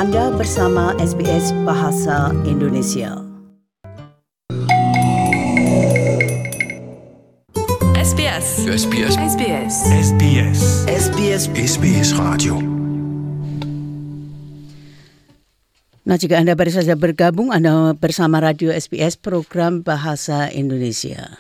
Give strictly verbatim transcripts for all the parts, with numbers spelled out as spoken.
Anda bersama S B S Bahasa Indonesia. S B S. S B S. S B S. S B S. S B S. S B S Radio. Nah, jika Anda baru saja bergabung, Anda bersama Radio S B S Program Bahasa Indonesia.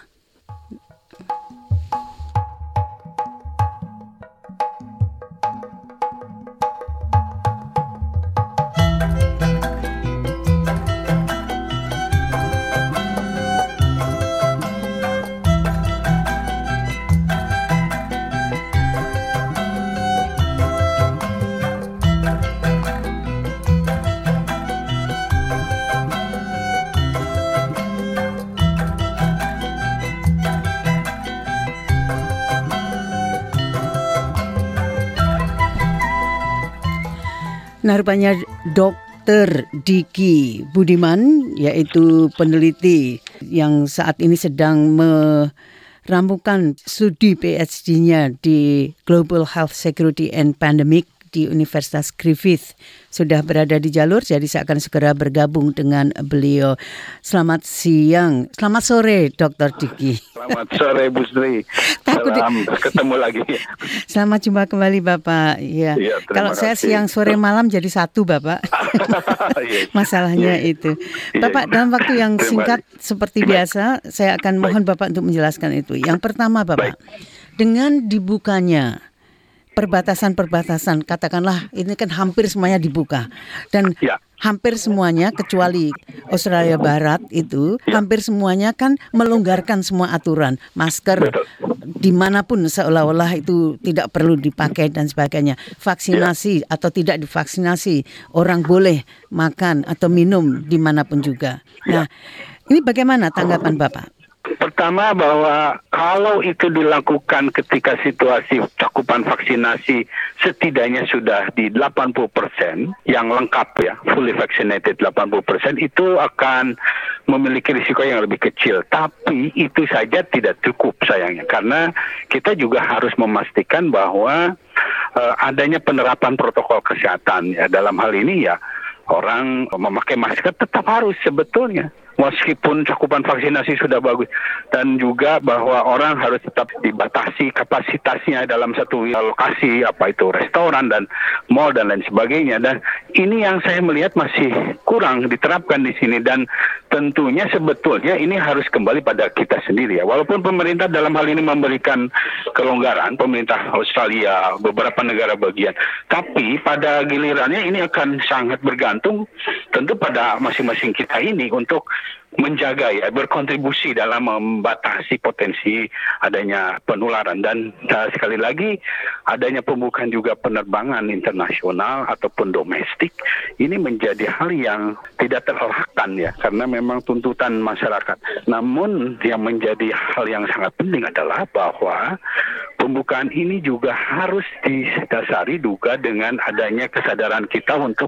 Nah, rupanya Dokter Diki Budiman, yaitu peneliti yang saat ini sedang merampungkan studi P H D-nya di Global Health Security and Pandemic di Universitas Griffith, sudah berada di jalur, jadi saya akan segera bergabung dengan beliau. Selamat siang, selamat sore Dokter Diki. Selamat sore Bu Sri. Salam ketemu lagi. Selamat jumpa kembali Bapak. Ya. Ya, Kalau saya kasih. siang sore malam jadi satu Bapak. Masalahnya ya. itu. Ya. Bapak dalam waktu yang Terima singkat kasih. seperti biasa, saya akan mohon Bapak untuk menjelaskan itu. Yang pertama Bapak, Baik. dengan dibukanya perbatasan-perbatasan, katakanlah ini kan hampir semuanya dibuka, dan Ya. hampir semuanya kecuali Australia Barat itu Ya. hampir semuanya kan melonggarkan semua aturan, masker Betul. dimanapun seolah-olah itu tidak perlu dipakai dan sebagainya. Vaksinasi atau tidak divaksinasi, orang boleh makan atau minum dimanapun juga. Nah, ini bagaimana tanggapan Bapak? Pertama bahwa kalau itu dilakukan ketika situasi cakupan vaksinasi setidaknya sudah di delapan puluh persen yang lengkap ya, fully vaccinated delapan puluh persen, itu akan memiliki risiko yang lebih kecil. Tapi itu saja tidak cukup sayangnya, karena kita juga harus memastikan bahwa uh, adanya penerapan protokol kesehatan ya. Dalam hal ini ya, orang memakai masker tetap harus sebetulnya, meskipun cakupan vaksinasi sudah bagus, dan juga bahwa orang harus tetap dibatasi kapasitasnya dalam satu lokasi, apa itu restoran dan mall dan lain sebagainya. Dan ini yang saya melihat masih kurang diterapkan di sini, dan tentunya sebetulnya ini harus kembali pada kita sendiri ya. Walaupun pemerintah dalam hal ini memberikan kelonggaran, pemerintah Australia, beberapa negara bagian, tapi pada gilirannya ini akan sangat bergantung tentu pada masing-masing kita ini untuk menjaga ya, berkontribusi dalam membatasi potensi adanya penularan. Dan uh, sekali lagi adanya pembukaan juga penerbangan internasional ataupun domestik ini menjadi hal yang tidak terelakkan ya, karena memang tuntutan masyarakat. Namun yang menjadi hal yang sangat penting adalah bahwa pembukaan ini juga harus didasari juga dengan adanya kesadaran kita untuk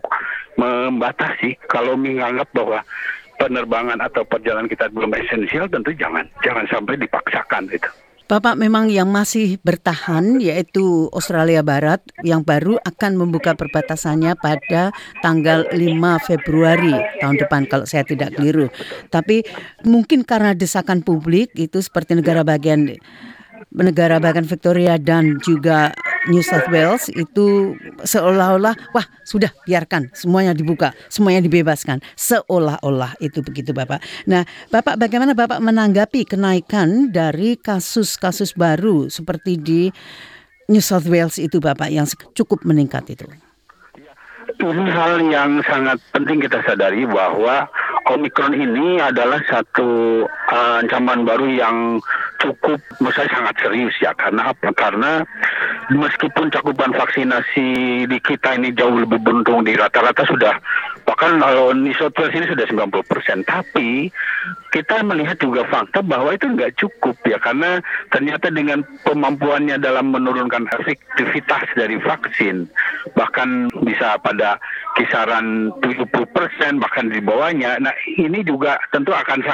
membatasi. Kalau menganggap bahwa penerbangan atau perjalanan kita belum esensial, tentu jangan jangan sampai dipaksakan itu. Bapak, memang yang masih bertahan yaitu Australia Barat yang baru akan membuka perbatasannya pada tanggal lima Februari tahun depan kalau saya tidak keliru. Tapi mungkin karena desakan publik itu seperti negara bagian negara bagian Victoria dan juga New South Wales itu seolah-olah wah sudah biarkan semuanya dibuka, semuanya dibebaskan, seolah-olah itu begitu Bapak. Nah, Bapak bagaimana Bapak menanggapi kenaikan dari kasus-kasus baru seperti di New South Wales itu Bapak yang cukup meningkat itu? Ini hal yang sangat penting kita sadari bahwa Omicron ini adalah satu uh, ancaman baru yang cukup menurut saya sangat serius ya. Karena apa? Karena meskipun cakupan vaksinasi di kita ini jauh lebih beruntung, di rata-rata sudah, bahkan kalau New South Wales ini sudah sembilan puluh persen, tapi kita melihat juga fakta bahwa itu nggak cukup ya, karena ternyata dengan kemampuannya dalam menurunkan efektivitas dari vaksin, bahkan bisa pada kisaran tujuh puluh persen bahkan di bawahnya. Nah, ini juga tentu akan sangat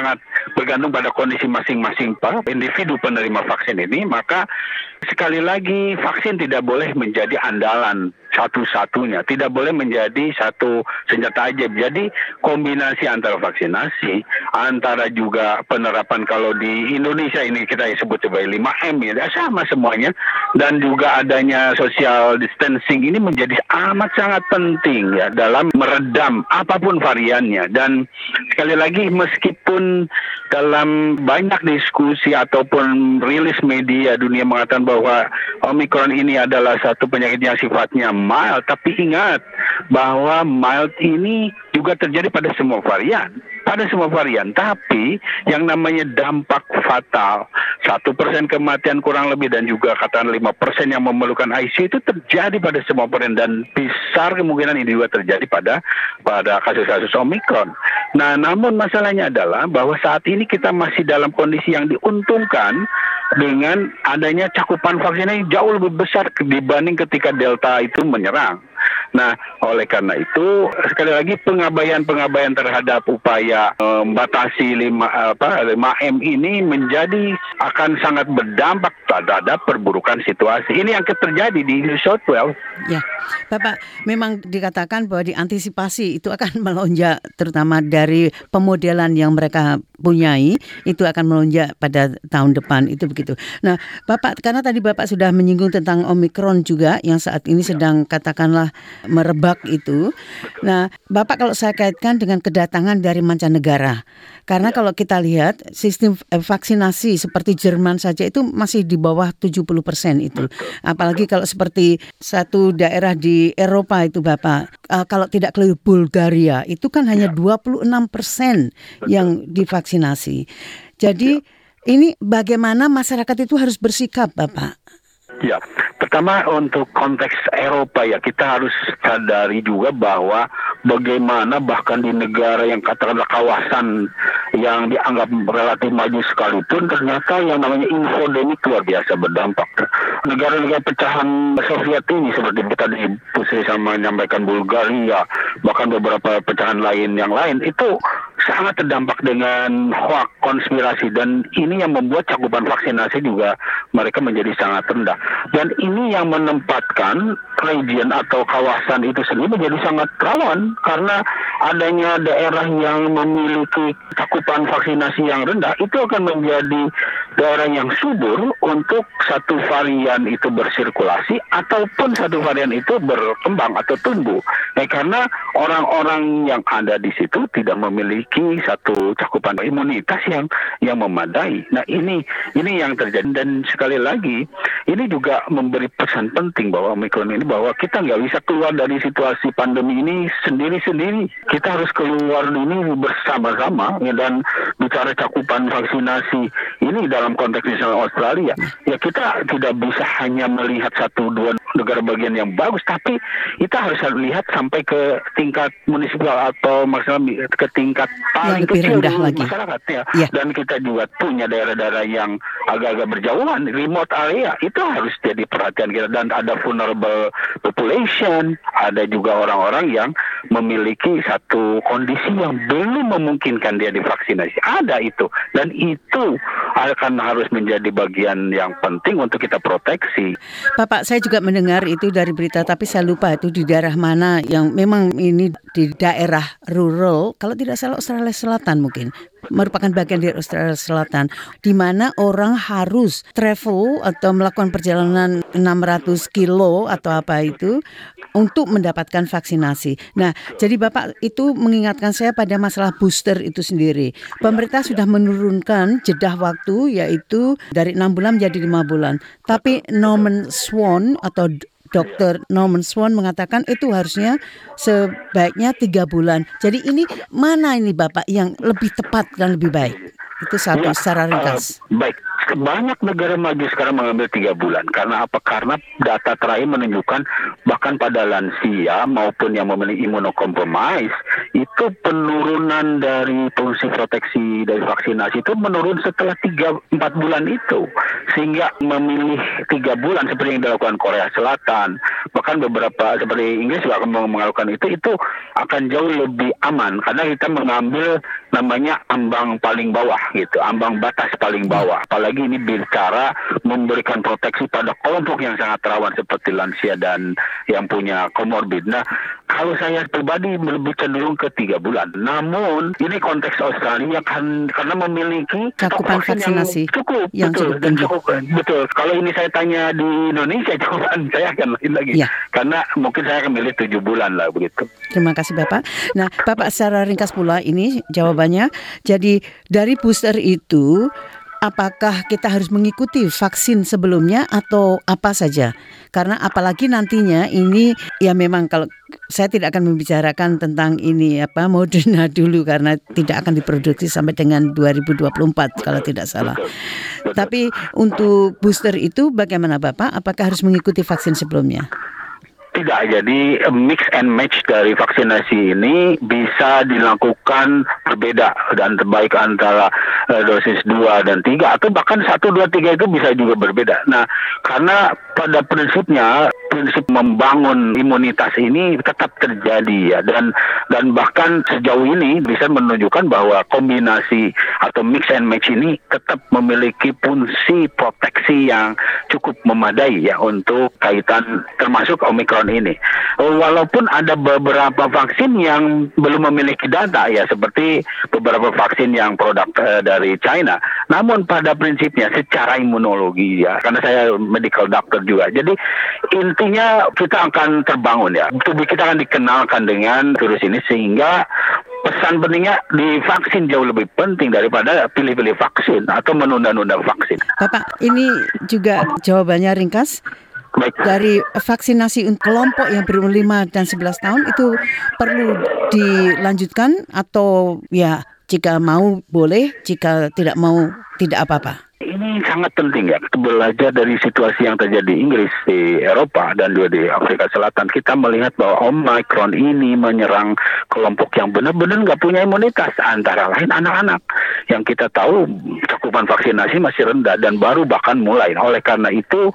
bergantung pada kondisi masing-masing para individu penerima vaksin ini, maka sekali lagi vaksin tidak boleh menjadi andalan satu-satunya, tidak boleh menjadi satu senjata ajaib. Jadi kombinasi antara vaksinasi, antara juga penerapan kalau di Indonesia ini kita sebut sebagai lima M ya, sama semuanya, dan juga adanya social distancing ini menjadi amat sangat penting ya dalam meredam apapun variannya. Dan sekali lagi meskipun dalam banyak diskusi ataupun rilis media dunia mengatakan bahwa Omicron ini adalah satu penyakit yang sifatnya mild, tapi ingat bahwa mild ini juga terjadi pada semua varian. Pada semua varian, tapi yang namanya dampak fatal, satu persen kematian kurang lebih dan juga katakan lima persen yang memerlukan I C U itu terjadi pada semua varian dan besar kemungkinan ini juga terjadi pada pada kasus-kasus Omicron. Nah, namun masalahnya adalah bahwa saat ini kita masih dalam kondisi yang diuntungkan dengan adanya cakupan vaksinnya jauh lebih besar dibanding ketika Delta itu menyerang. Nah, oleh karena itu sekali lagi pengabaian-pengabaian terhadap upaya membatasi lima apa lima M ini menjadi akan sangat berdampak terhadap perburukan situasi. Ini yang terjadi di New South Wales. Ya, Bapak, memang dikatakan bahwa diantisipasi itu akan melonjak, terutama dari pemodelan yang mereka punyai itu akan melonjak pada tahun depan, itu begitu. Nah, Bapak, karena tadi Bapak sudah menyinggung tentang Omicron juga yang saat ini sedang katakanlah merebak itu. Nah, Bapak, kalau saya kaitkan dengan kedatangan dari mancanegara, karena kalau kita lihat sistem vaksinasi seperti Jerman saja itu masih di bawah tujuh puluh persen itu. Apalagi kalau seperti satu daerah di Eropa itu Bapak, uh, kalau tidak keliru Bulgaria itu kan hanya dua puluh enam persen yang divaksinasi. Jadi ini bagaimana masyarakat itu harus bersikap Bapak? Ya, pertama untuk konteks Eropa ya kita harus sadari juga bahwa bagaimana bahkan di negara yang katakanlah kawasan yang dianggap relatif maju sekalipun ternyata yang namanya infodemik luar biasa berdampak. Negara-negara pecahan Soviet ini seperti tadi Pusri sama menyampaikan Bulgaria, bahkan beberapa pecahan lain yang lain itu sangat terdampak dengan hoax konspirasi dan ini yang membuat cakupan vaksinasi juga mereka menjadi sangat rendah. Dan ini yang menempatkan region atau kawasan itu sendiri menjadi sangat rawan karena adanya daerah yang memiliki cakupan vaksinasi yang rendah itu akan menjadi daerah yang subur untuk satu varian itu bersirkulasi ataupun satu varian itu berkembang atau tumbuh. Nah, karena orang-orang yang ada di situ tidak memiliki satu cakupan imunitas yang yang memadai. Nah, ini ini yang terjadi dan sekali lagi ini juga memberi pesan penting bahwa Omicron ini bahwa kita nggak bisa keluar dari situasi pandemi ini sendiri-sendiri. Kita harus keluar ini bersama-sama ya, dan bicara cakupan vaksinasi ini dalam konteks misalnya Australia, ya kita tidak bisa hanya melihat satu dua negara bagian yang bagus, tapi kita harus lihat sampai ke tingkat munisipal atau maksudnya ke tingkat paling kecil di masyarakat ya. Ya. Dan kita juga punya daerah-daerah yang agak-agak berjauhan, remote area, itu harus jadi perhatian kita dan ada vulnerable population, ada juga orang-orang yang memiliki satu kondisi yang belum memungkinkan dia divaksinasi. Ada itu dan itu akan harus menjadi bagian yang penting untuk kita proteksi. Bapak, saya juga mendengar itu dari berita tapi saya lupa itu di daerah mana yang memang ini di daerah rural, kalau tidak salah Australia Selatan mungkin. Merupakan bagian dari Australia Selatan di mana orang harus travel atau melakukan perjalanan enam ratus kilo atau apa itu untuk mendapatkan vaksinasi. Nah, jadi Bapak itu mengingatkan saya pada masalah booster itu sendiri. Pemerintah sudah menurunkan jeda waktu yaitu dari enam bulan menjadi lima bulan. Tapi Norman Swan atau Dokter Norman Swan mengatakan itu harusnya sebaiknya tiga bulan. Jadi ini mana ini Bapak yang lebih tepat dan lebih baik? Itu satu ya, secara ringkas. Uh, baik, banyak negara maju sekarang mengambil tiga bulan. Karena apa? Karena data terakhir menunjukkan bahkan pada lansia maupun yang memiliki imunokompromis itu penurunan dari fungsi proteksi dari vaksinasi itu menurun setelah tiga empat bulan itu. Sehingga memilih tiga bulan seperti yang dilakukan Korea Selatan, bahkan beberapa seperti Inggris juga akan melakukan itu, itu akan jauh lebih aman karena kita mengambil namanya ambang paling bawah gitu, ambang batas paling bawah. Apalagi ini bicara memberikan proteksi pada kelompok yang sangat rawan seperti lansia dan yang punya komorbid. Nah, kalau saya pribadi lebih cenderung ke tiga bulan. Namun ini konteks Australia kan karena memiliki cakupan vaksinasi yang cukup, yang betul, cukup tinggi. Cukup, betul. Kalau ini saya tanya di Indonesia, jawaban saya akan lain lagi. Ya. Karena mungkin saya akan milih tujuh bulan lah begitu. Terima kasih Bapak. Nah, Bapak secara ringkas pula ini jawabannya. Jadi dari booster itu, apakah kita harus mengikuti vaksin sebelumnya atau apa saja? Karena apalagi nantinya ini ya memang kalau saya tidak akan membicarakan tentang ini apa Moderna dulu karena tidak akan diproduksi sampai dengan dua ribu dua puluh empat kalau tidak salah. Betul, betul. Tapi untuk booster itu bagaimana Bapak? Apakah harus mengikuti vaksin sebelumnya? Tidak, jadi mix and match dari vaksinasi ini bisa dilakukan berbeda dan terbaik antara uh, dosis dua dan tiga atau bahkan satu, dua, tiga itu bisa juga berbeda. Nah, karena pada prinsipnya prinsip membangun imunitas ini tetap terjadi ya dan dan bahkan sejauh ini bisa menunjukkan bahwa kombinasi atau mix and match ini tetap memiliki fungsi proteksi yang cukup memadai ya untuk kaitan termasuk Omicron ini. Walaupun ada beberapa vaksin yang belum memiliki data ya seperti beberapa vaksin yang produk uh, dari China. Namun pada prinsipnya secara imunologi ya karena saya medical doctor juga. Jadi intinya kita akan terbangun ya. Tubuh kita akan dikenalkan dengan virus ini sehingga pesan pentingnya di vaksin jauh lebih penting daripada pilih-pilih vaksin atau menunda-nunda vaksin. Bapak, ini juga jawabannya ringkas. Baik. Dari vaksinasi untuk kelompok yang berumur lima dan sebelas tahun itu perlu dilanjutkan atau ya jika mau boleh, jika tidak mau tidak apa-apa? Ini sangat penting ya, belajar dari situasi yang terjadi di Inggris, di Eropa, dan juga di Afrika Selatan. Kita melihat bahwa Omicron ini menyerang kelompok yang benar-benar nggak punya imunitas, antara lain anak-anak. Yang kita tahu cakupan vaksinasi masih rendah dan baru bahkan mulai. Oleh karena itu,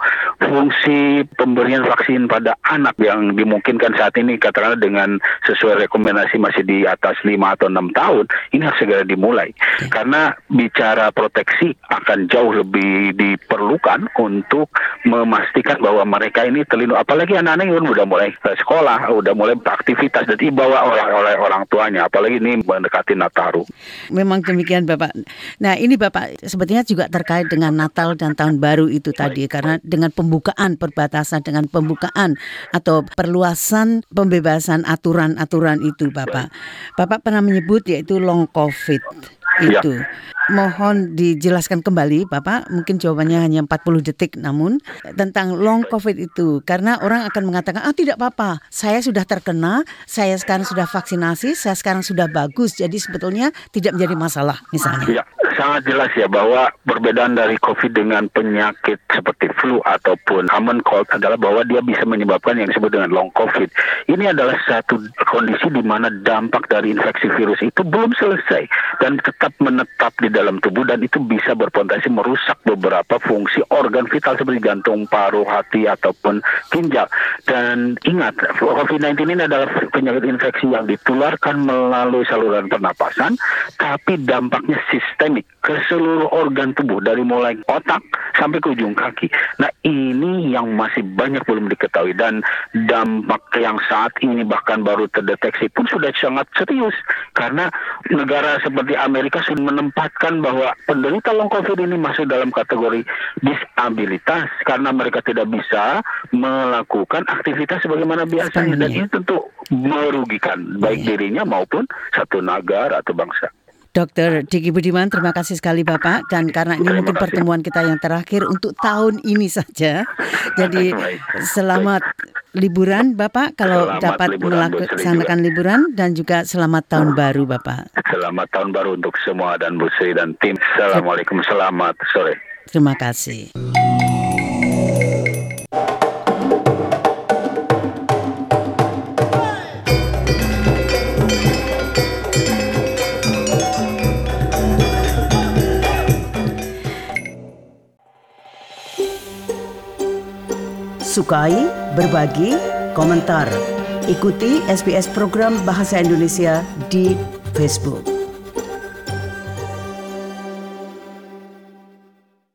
fungsi pemberian vaksin pada anak yang dimungkinkan saat ini, katakanlah dengan sesuai rekomendasi masih di atas lima atau enam tahun, ini harus segera dimulai. Karena bicara proteksi akan jauh lebih diperlukan untuk memastikan bahwa mereka ini terlindung. Apalagi anak-anak yang udah mulai sekolah, udah mulai beraktivitas dan dibawa oleh, oleh orang tuanya. Apalagi ini mendekati Nataru. Memang demikian Bapak. Nah ini Bapak sebetulnya juga terkait dengan Natal dan Tahun Baru itu tadi. Karena dengan pembukaan perbatasan, dengan pembukaan atau perluasan pembebasan aturan-aturan itu Bapak. Bapak pernah menyebut yaitu long COVID itu. Ya. Mohon dijelaskan kembali Bapak, mungkin jawabannya hanya empat puluh detik namun tentang long COVID itu. Karena orang akan mengatakan, ah tidak apa-apa, saya sudah terkena, saya sekarang sudah vaksinasi, saya sekarang sudah bagus. Jadi sebetulnya tidak menjadi masalah misalnya. Ya, sangat jelas ya bahwa perbedaan dari COVID dengan penyakit seperti flu ataupun common cold adalah bahwa dia bisa menyebabkan yang disebut dengan long COVID. Ini adalah satu kondisi di mana dampak dari infeksi virus itu belum selesai dan tetap menetap di dalam tubuh dan itu bisa berpotensi merusak beberapa fungsi organ vital seperti jantung, paru, hati ataupun ginjal. Dan ingat, COVID sembilan belas ini adalah penyakit infeksi yang ditularkan melalui saluran pernapasan, tapi dampaknya sistemik ke seluruh organ tubuh dari mulai otak sampai ke ujung kaki. Nah, ini yang masih banyak belum diketahui dan dampak yang saat ini bahkan baru terdeteksi pun sudah sangat serius karena negara seperti Amerika sudah menempatkan bahwa penderita long COVID ini masuk dalam kategori disabilitas karena mereka tidak bisa melakukan aktivitas sebagaimana biasanya dan ini tentu merugikan baik dirinya maupun satu negara atau bangsa. Dokter Diki Budiman, terima kasih sekali Bapak. Dan karena ini terima mungkin kasih. Pertemuan kita yang terakhir untuk tahun ini saja. Jadi selamat liburan Bapak kalau selamat dapat melaksanakan liburan dan juga selamat tahun baru Bapak. Selamat tahun baru untuk semua dan Bu Sri dan tim. Assalamualaikum, selamat sore. Terima kasih. Sukai, berbagi, komentar. Ikuti S B S program Bahasa Indonesia di Facebook.